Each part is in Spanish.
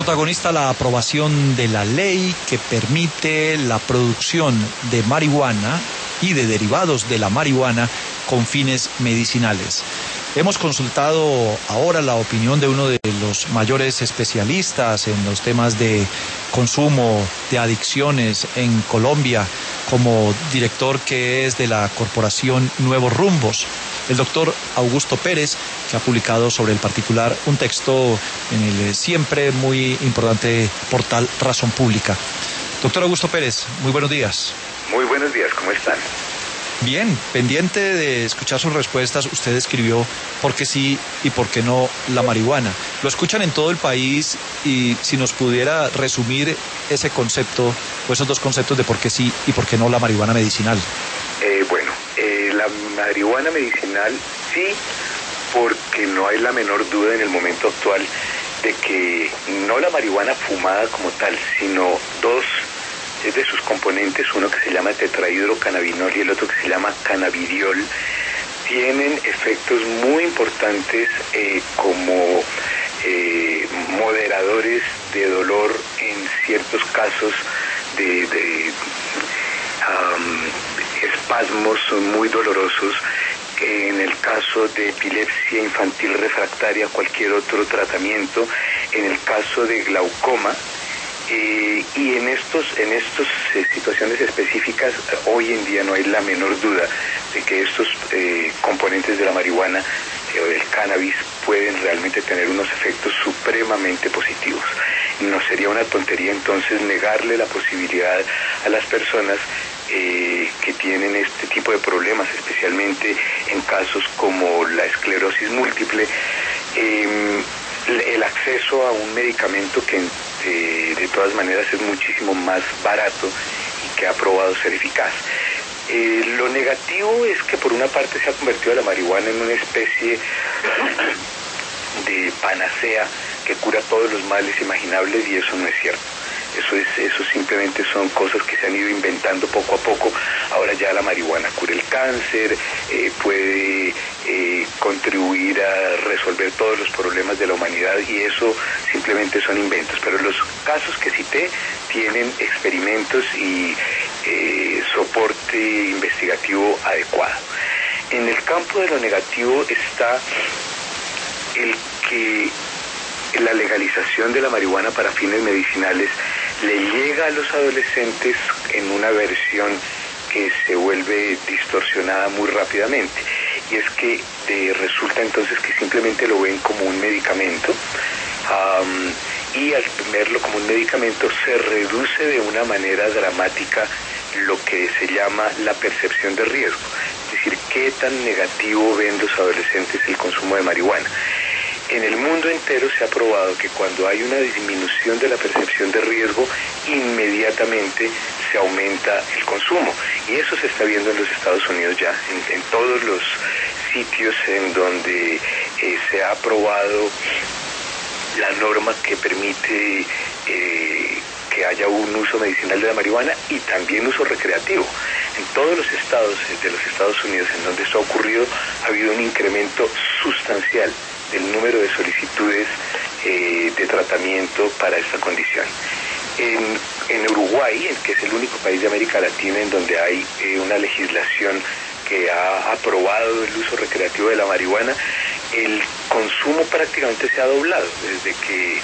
Protagonista la aprobación de la ley que permite la producción de marihuana y de derivados de la marihuana con fines medicinales. Hemos consultado ahora la opinión de uno de los mayores especialistas en los temas de consumo, de adicciones en Colombia, como director que es de la Corporación Nuevos Rumbos, el doctor Augusto Pérez, que ha publicado sobre el particular un texto en el siempre muy importante portal Razón Pública. Doctor Augusto Pérez, muy buenos días. Muy buenos días, ¿cómo están? Bien, pendiente de escuchar sus respuestas, usted escribió por qué sí y por qué no la marihuana. Lo escuchan en todo el país y si nos pudiera resumir ese concepto o esos dos conceptos de por qué sí y por qué no la marihuana medicinal. La marihuana medicinal sí, porque no hay la menor duda en el momento actual de que no la marihuana fumada como tal, sino dos de sus componentes, uno que se llama tetrahidrocannabinol y el otro que se llama cannabidiol, tienen efectos muy importantes como moderadores de dolor en ciertos casos de espasmos muy dolorosos. En el caso de epilepsia infantil refractaria, cualquier otro tratamiento, en el caso de glaucoma, y en estos situaciones específicas, hoy en día no hay la menor duda de que estos componentes de la marihuana o del cannabis pueden realmente tener unos efectos supremamente positivos. No sería una tontería entonces negarle la posibilidad a las personas que tienen este tipo de problemas, especialmente en casos como la esclerosis múltiple, el acceso a un medicamento que de todas maneras es muchísimo más barato y que ha probado ser eficaz. Lo negativo es que por una parte se ha convertido la marihuana en una especie de panacea que cura todos los males imaginables, y eso no es cierto. Eso simplemente son cosas que se han ido inventando poco a poco. Ahora ya la marihuana cura el cáncer, puede contribuir a resolver todos los problemas de la humanidad, y eso simplemente son inventos. Pero los casos que cité tienen experimentos y soporte investigativo adecuado. En el campo de lo negativo está el que la legalización de la marihuana para fines medicinales le llega a los adolescentes en una versión que se vuelve distorsionada muy rápidamente, y es que resulta entonces que simplemente lo ven como un medicamento, y al verlo como un medicamento se reduce de una manera dramática lo que se llama la percepción de riesgo, es decir, qué tan negativo ven los adolescentes el consumo de marihuana. En el mundo entero se ha probado que cuando hay una disminución de la percepción de riesgo, inmediatamente se aumenta el consumo. Y eso se está viendo en los Estados Unidos ya, en todos los sitios en donde se ha aprobado la norma que permite que haya un uso medicinal de la marihuana y también uso recreativo. En todos los estados de los Estados Unidos en donde esto ha ocurrido, ha habido un incremento sustancial del número de solicitudes de tratamiento para esta condición. En Uruguay, que es el único país de América Latina en donde hay una legislación que ha aprobado el uso recreativo de la marihuana, el consumo prácticamente se ha doblado desde que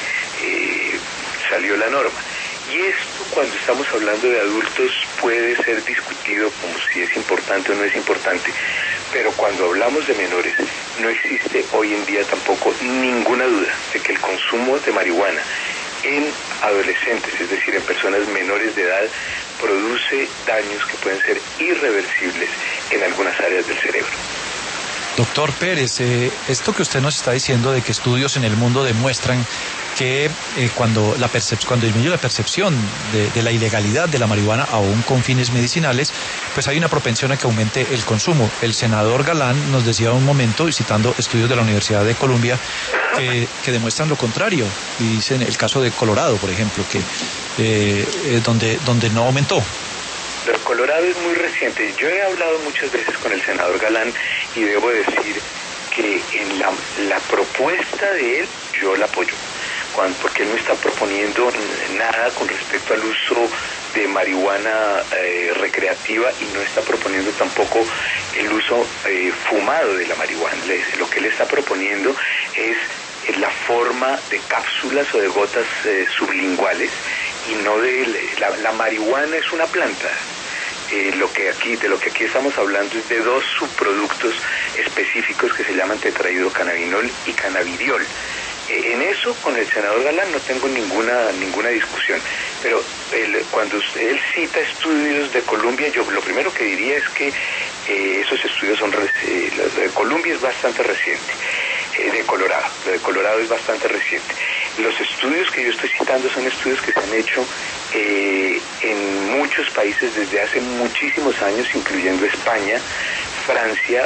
salió la norma. Y esto, cuando estamos hablando de adultos, puede ser discutido como si es importante o no es importante, pero cuando hablamos de menores, no existe hoy en día tampoco ninguna duda de que el consumo de marihuana en adolescentes, es decir, en personas menores de edad, produce daños que pueden ser irreversibles en algunas áreas del cerebro. Doctor Pérez, esto que usted nos está diciendo de que estudios en el mundo demuestran que cuando disminuye la percepción de la ilegalidad de la marihuana, aún con fines medicinales, pues hay una propensión a que aumente el consumo. El senador Galán nos decía un momento, citando estudios de la Universidad de Columbia, que demuestran lo contrario. Y dicen el caso de Colorado, por ejemplo, que donde no aumentó. Pero Colorado es muy reciente. Yo he hablado muchas veces con el senador Galán y debo decir que en la propuesta de él yo la apoyo. porque él no está proponiendo nada con respecto al uso de marihuana recreativa y no está proponiendo tampoco el uso fumado de la marihuana. Lo que él está proponiendo es la forma de cápsulas o de gotas sublinguales y no de la marihuana es una planta. De lo que aquí estamos hablando es de dos subproductos específicos que se llaman tetrahidrocannabinol y cannabidiol. En eso con el senador Galán no tengo ninguna discusión, pero cuando él cita estudios de Colombia, yo lo primero que diría es que esos estudios lo de Colombia es bastante reciente, lo de Colorado es bastante reciente. Los estudios que yo estoy citando son estudios que se han hecho en muchos países desde hace muchísimos años, incluyendo España, Francia,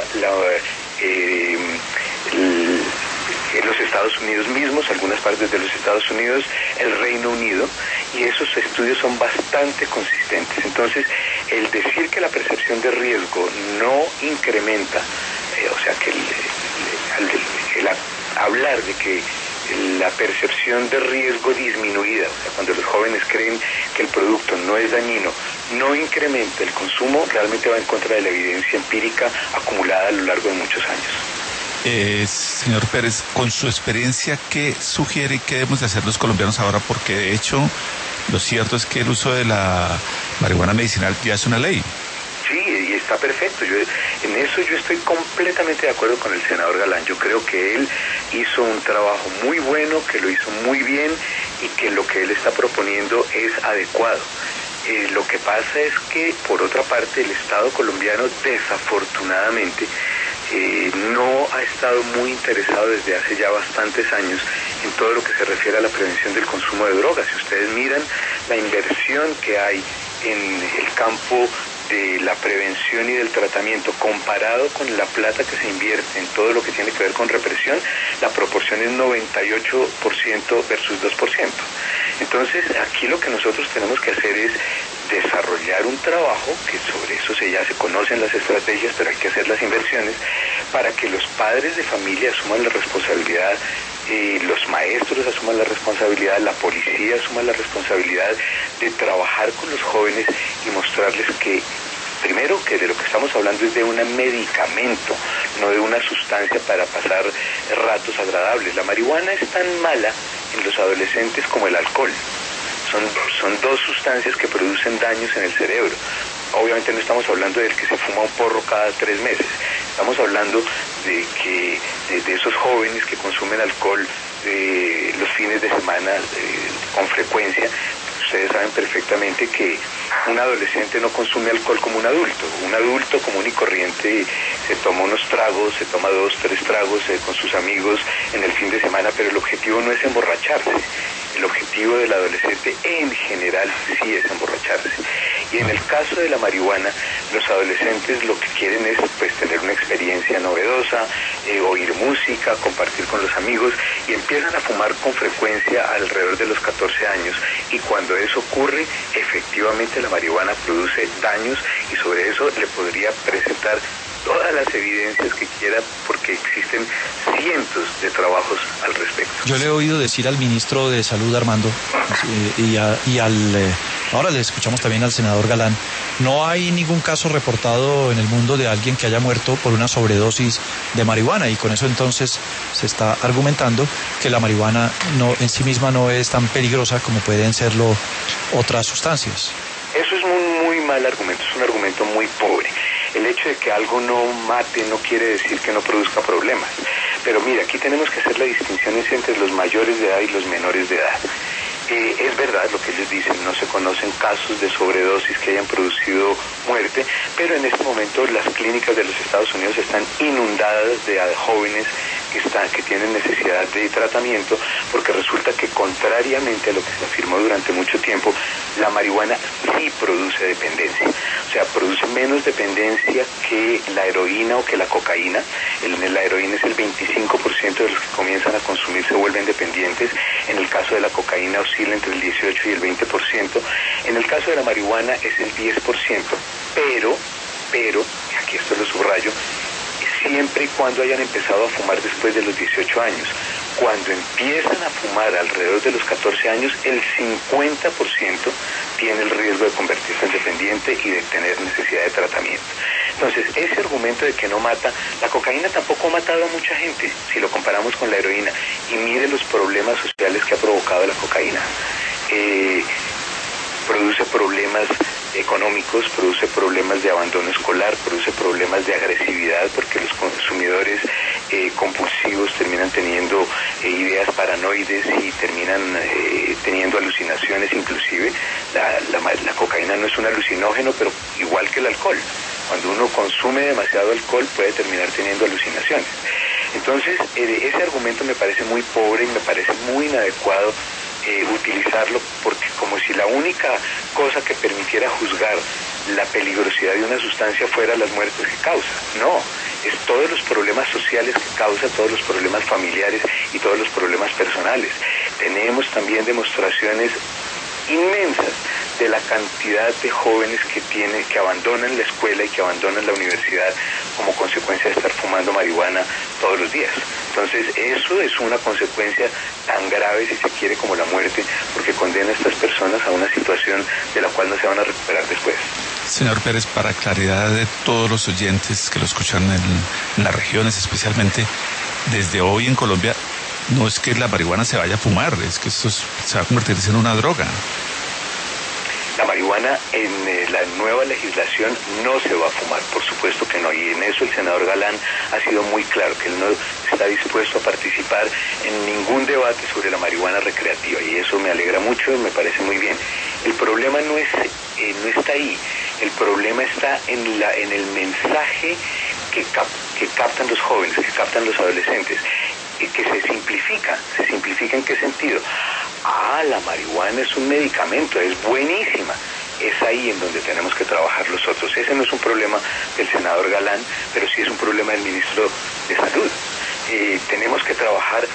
los Estados Unidos mismos, algunas partes de los Estados Unidos, el Reino Unido, y esos estudios son bastante consistentes. Entonces, el decir que la percepción de riesgo no incrementa, o sea, que el hablar de que la percepción de riesgo disminuida, o sea, cuando los jóvenes creen que el producto no es dañino, no incrementa el consumo, realmente va en contra de la evidencia empírica acumulada a lo largo de muchos años. Señor Pérez, con su experiencia, ¿qué sugiere y qué debemos de hacer los colombianos ahora? Porque de hecho, lo cierto es que el uso de la marihuana medicinal ya es una ley. Sí, y está perfecto. En eso yo estoy completamente de acuerdo con el senador Galán. Yo creo que él hizo un trabajo muy bueno, que lo hizo muy bien y que lo que él está proponiendo es adecuado. Lo que pasa es que, por otra parte, el Estado colombiano, desafortunadamente, no ha estado muy interesado desde hace ya bastantes años en todo lo que se refiere a la prevención del consumo de drogas. Si ustedes miran la inversión que hay en el campo de la prevención y del tratamiento comparado con la plata que se invierte en todo lo que tiene que ver con represión, la proporción es 98% versus 2%. Entonces, aquí lo que nosotros tenemos que hacer es desarrollar un trabajo, que sobre eso ya se conocen las estrategias, pero hay que hacer las inversiones, para que los padres de familia asuman la responsabilidad, los maestros asuman la responsabilidad, la policía asuma la responsabilidad de trabajar con los jóvenes y mostrarles que, primero, que de lo que estamos hablando es de un medicamento, no de una sustancia para pasar ratos agradables. La marihuana es tan mala en los adolescentes como el alcohol. Son dos sustancias que producen daños en el cerebro. Obviamente no estamos hablando del que se fuma un porro cada 3 meses. Estamos hablando de esos jóvenes que consumen alcohol los fines de semana con frecuencia. Ustedes saben perfectamente que un adolescente no consume alcohol como un adulto. Un adulto común y corriente se toma unos tragos, se toma 2, 3 tragos con sus amigos en el fin de semana, pero el objetivo no es emborracharse. El objetivo del adolescente en general sí es emborracharse. Y en el caso de la marihuana, los adolescentes lo que quieren es tener una experiencia novedosa, oír música, compartir con los amigos, y empiezan a fumar con frecuencia alrededor de los 14 años. Y cuando eso ocurre, efectivamente la marihuana produce daños, y sobre eso le podría presentar todas las evidencias que quiera, porque existen cientos de trabajos al respecto. Yo le he oído decir al ministro de Salud, Armando, ahora le escuchamos también al senador Galán, no hay ningún caso reportado en el mundo de alguien que haya muerto por una sobredosis de marihuana, y con eso entonces se está argumentando que la marihuana en sí misma no es tan peligrosa como pueden serlo otras sustancias. Eso es un muy mal argumento, es un argumento muy pobre. El hecho de que algo no mate no quiere decir que no produzca problemas. Pero mira, aquí tenemos que hacer la distinción entre los mayores de edad y los menores de edad. Es verdad lo que ellos dicen, no se conocen casos de sobredosis que hayan producido muerte, pero en este momento las clínicas de los Estados Unidos están inundadas de jóvenes que tienen necesidad de tratamiento, porque resulta que, contrariamente a lo que se afirmó durante mucho tiempo, la marihuana sí produce dependencia. O sea, produce menos dependencia que la heroína o que la cocaína. La heroína es el 25% de los que comienzan a consumir se vuelven dependientes. En el caso de la cocaína oscila entre el 18 y el 20%. En el caso de la marihuana es el 10%. Pero, y aquí esto lo subrayo, siempre y cuando hayan empezado a fumar después de los 18 años. cuando empiezan a fumar alrededor de los 14 años, el 50% tiene el riesgo de convertirse en dependiente y de tener necesidad de tratamiento. Entonces, ese argumento de que no mata, la cocaína tampoco ha matado a mucha gente, si lo comparamos con la heroína, y mire los problemas sociales que ha provocado la cocaína. Produce problemas económicos, produce problemas de abandono escolar, produce problemas de agresividad, porque los consumidores compulsivos terminan teniendo ideas paranoides y terminan teniendo alucinaciones. Inclusive la cocaína no es un alucinógeno, pero igual que el alcohol, cuando uno consume demasiado alcohol puede terminar teniendo alucinaciones. Entonces ese argumento me parece muy pobre y me parece muy inadecuado utilizarlo, porque como si la única cosa que permitiera juzgar la peligrosidad de una sustancia fuera las muertes que causa. No, es todos los problemas sociales que causa, todos los problemas familiares y todos los problemas personales. Tenemos también demostraciones inmensas de la cantidad de jóvenes que abandonan la escuela y que abandonan la universidad como consecuencia de estar fumando marihuana todos los días. Entonces, eso es una consecuencia tan grave, si se quiere, como la muerte, porque condena a estas personas a una situación de la cual no se van a recuperar después. Señor Pérez, para claridad de todos los oyentes que lo escuchan en las regiones, especialmente, desde hoy en Colombia, no es que la marihuana se vaya a fumar, es que esto se va a convertirse en una droga. La marihuana en la nueva legislación no se va a fumar, por supuesto que no, y en eso el senador Galán ha sido muy claro, que él no está dispuesto a participar en ningún debate sobre la marihuana recreativa, y eso me alegra mucho y me parece muy bien. El problema no está ahí, el problema está en el mensaje que captan los jóvenes, que captan los adolescentes, y que se simplifica. ¿Se simplifica en qué sentido? La marihuana es un medicamento, es buenísima. Es ahí en donde tenemos que trabajar los otros. Ese no es un problema del senador Galán, pero sí es un problema del ministro de Salud. Tenemos que trabajar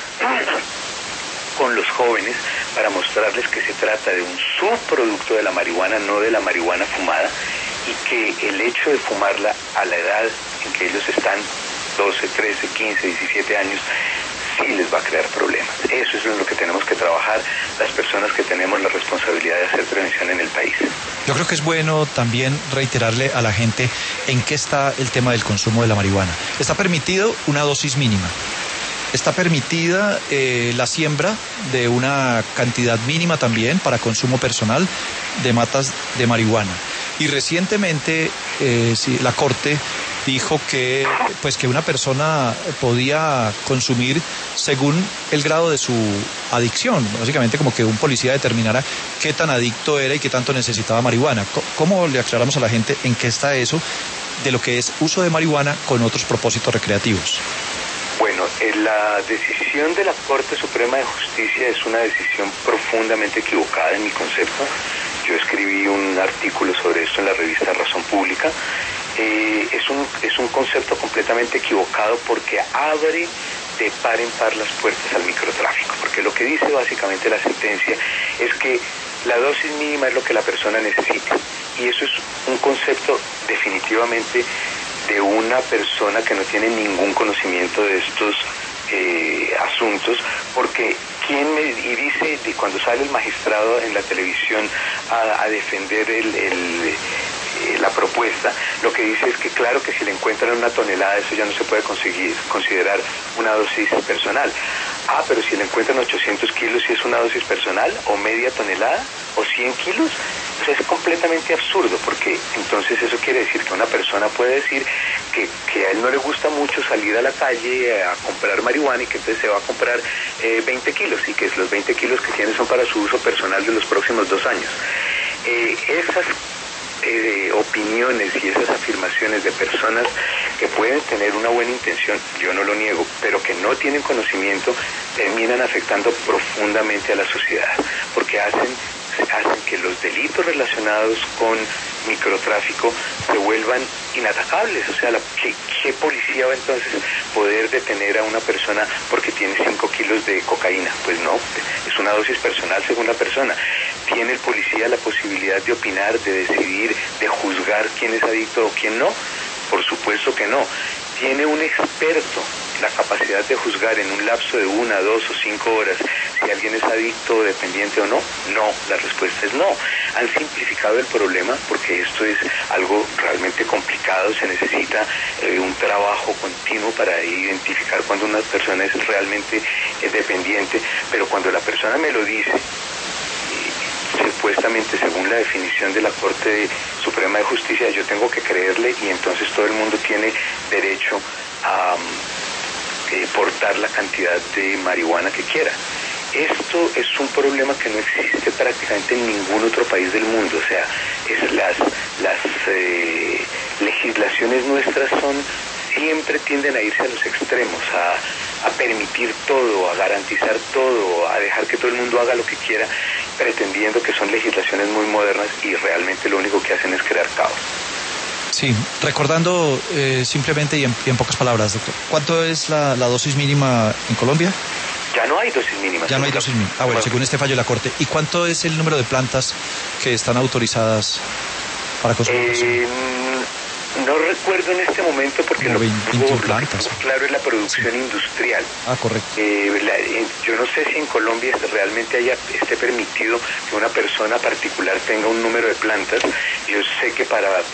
con los jóvenes para mostrarles que se trata de un subproducto de la marihuana, no de la marihuana fumada, y que el hecho de fumarla a la edad en que ellos están, 12, 13, 15, 17 años, sí les va a crear problemas. Eso es lo que tenemos que trabajar las personas que tenemos la responsabilidad de hacer prevención en el país. Yo creo que es bueno también reiterarle a la gente en qué está el tema del consumo de la marihuana. Está permitido una dosis mínima. Está permitida la siembra de una cantidad mínima también para consumo personal de matas de marihuana. Y recientemente la Corte dijo que una persona podía consumir según el grado de su adicción. Básicamente como que un policía determinara qué tan adicto era y qué tanto necesitaba marihuana. ¿Cómo le aclaramos a la gente en qué está eso de lo que es uso de marihuana con otros propósitos recreativos? Bueno, la decisión de la Corte Suprema de Justicia es una decisión profundamente equivocada en mi concepto. Yo escribí un artículo sobre esto en la revista Razón Pública. Es un concepto completamente equivocado porque abre de par en par las puertas al microtráfico, porque lo que dice básicamente la sentencia es que la dosis mínima es lo que la persona necesita, y eso es un concepto definitivamente de una persona que no tiene ningún conocimiento de estos asuntos, porque dice cuando sale el magistrado en la televisión a defender la propuesta, lo que dice es que claro que si le encuentran una tonelada, eso ya no se puede considerar una dosis personal. Pero si le encuentran 800 kilos, ¿sí es una dosis personal? ¿O media tonelada? ¿O 100 kilos? O sea, es completamente absurdo, porque entonces eso quiere decir que una persona puede decir que a él no le gusta mucho salir a la calle a comprar marihuana y que entonces se va a comprar 20 kilos y que los 20 kilos que tiene son para su uso personal de los próximos 2 años. Esas opiniones y esas afirmaciones de personas que pueden tener una buena intención, yo no lo niego, pero que no tienen conocimiento, terminan afectando profundamente a la sociedad, porque hacen que los delitos relacionados con microtráfico se vuelvan inatacables. O sea, ¿qué policía va entonces poder detener a una persona porque tiene 5 kilos de cocaína? Pues no, es una dosis personal según la persona. ¿Tiene el policía la posibilidad de opinar, de decidir, de juzgar quién es adicto o quién no? Por supuesto que no. ¿Tiene un experto la capacidad de juzgar en un lapso de 1, 2 o 5 horas si alguien es adicto o dependiente o no? No, la respuesta es no. Han simplificado el problema porque esto es algo realmente complicado, se necesita un trabajo continuo para identificar cuando una persona es realmente dependiente, pero cuando la persona me lo dice, supuestamente según la definición de la Corte Suprema de Justicia, yo tengo que creerle y entonces todo el mundo tiene derecho a portar la cantidad de marihuana que quiera. Esto es un problema que no existe prácticamente en ningún otro país del mundo. O sea, las legislaciones nuestras siempre tienden a irse a los extremos, a permitir todo, a garantizar todo, a dejar que todo el mundo haga lo que quiera, pretendiendo que son legislaciones muy modernas y realmente lo único que hacen es crear caos. Sí, recordando simplemente y en pocas palabras, doctor, ¿cuánto es la dosis mínima en Colombia? Ya no hay dosis mínimas. Ya no hay dosis mínima. Ah, bueno, según este fallo de la Corte. ¿Y cuánto es el número de plantas que están autorizadas para consumir? No recuerdo en este momento porque lo que plantas. Claro es la producción industrial. Ah, correcto. Yo no sé si en Colombia realmente esté permitido que una persona particular tenga un número de plantas. Yo sé que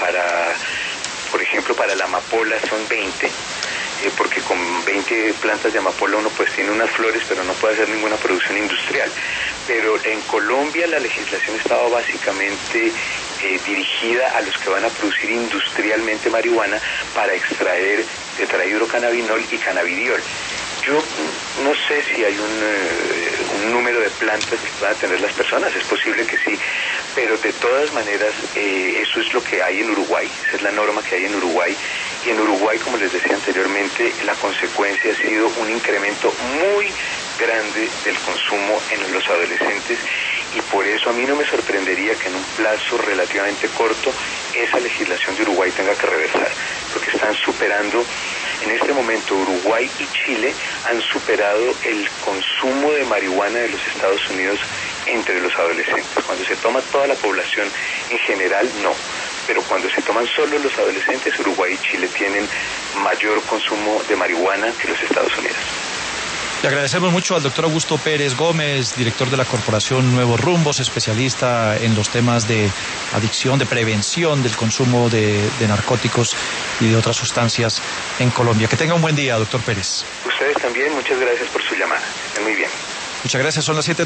por ejemplo, para la amapola son 20. Porque con 20 plantas de amapola uno pues tiene unas flores, pero no puede hacer ninguna producción industrial. Pero en Colombia la legislación estaba básicamente dirigida a los que van a producir industrialmente marihuana para extraer tetrahidrocannabinol y cannabidiol. Yo no sé si hay un número de plantas que puedan tener las personas, es posible que sí, pero de todas maneras eso es lo que hay en Uruguay, esa es la norma que hay en Uruguay, y en Uruguay, como les decía anteriormente, la consecuencia ha sido un incremento muy grande del consumo en los adolescentes, y por eso a mí no me sorprendería que en un plazo relativamente corto esa legislación de Uruguay tenga que reversar, porque están superando. En este momento Uruguay y Chile han superado el consumo de marihuana de los Estados Unidos entre los adolescentes. Cuando se toma toda la población en general, no. Pero cuando se toman solo los adolescentes, Uruguay y Chile tienen mayor consumo de marihuana que los Estados Unidos. Le agradecemos mucho al doctor Augusto Pérez Gómez, director de la Corporación Nuevos Rumbos, especialista en los temas de adicción, de prevención del consumo de narcóticos y de otras sustancias en Colombia. Que tenga un buen día, doctor Pérez. Ustedes también, muchas gracias por su llamada. Estén muy bien. Muchas gracias, son las 7:00.